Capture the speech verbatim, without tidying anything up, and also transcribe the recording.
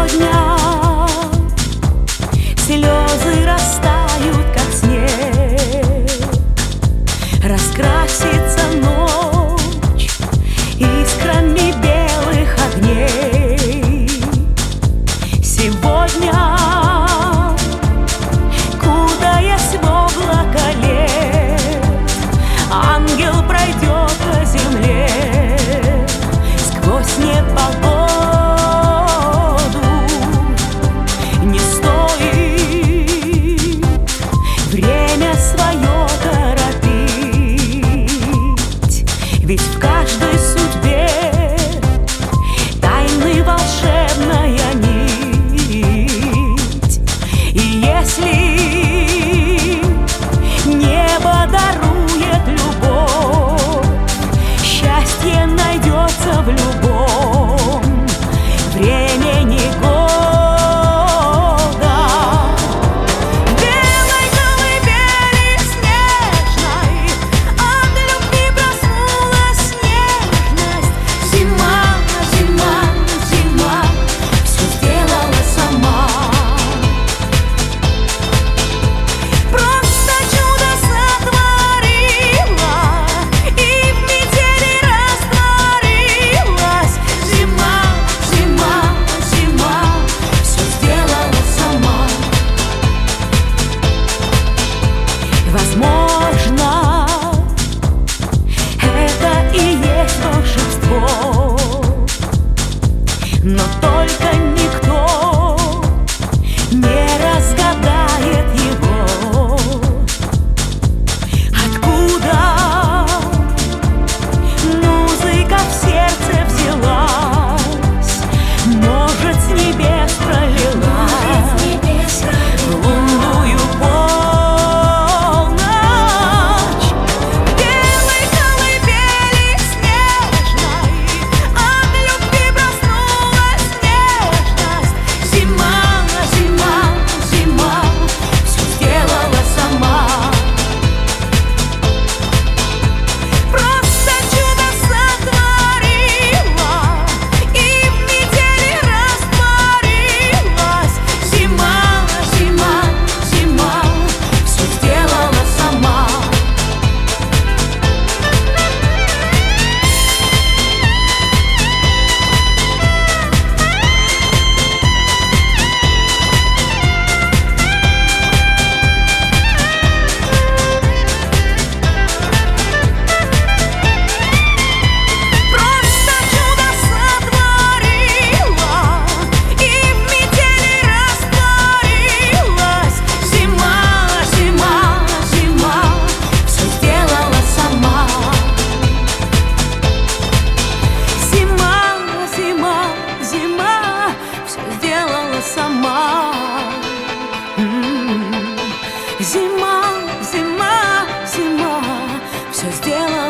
Сегодня слезы растают, как снег, раскрасится ночь искрами белых огней. Сегодня, кутаясь в облако лет, ангел пройдет по земле сквозь непогоду. Не стоит время свое торопить, ведь в каждой судьбе тайны волшебная нить. И если небо дарует любовь, счастье найдется в любом времени года. Белой колыбели снежной от любви проснулась нежность. Зима, зима, зима все сделала сама. Просто чудо сотворила и в метели растворилась. Зима, зима, зима все сделала сама. Возможно, это и есть волшебство, но только никто не разгадает его. Откуда музыка в сердце взялась, может, с небес пролилась в лунную полночь. Белой колыбели снежной от любви проснулась нежность. Зима, зима, зима все сделала сама. Просто чудо сотворила и в метели растворилась. Зима, зима, зима все сделала сама. Просто чудо сотворила и в метели растворилась. Зима, зима, зима все сделала сама. Зима, зима, зима все сделала сама. М. Зима, зима, зима все сделала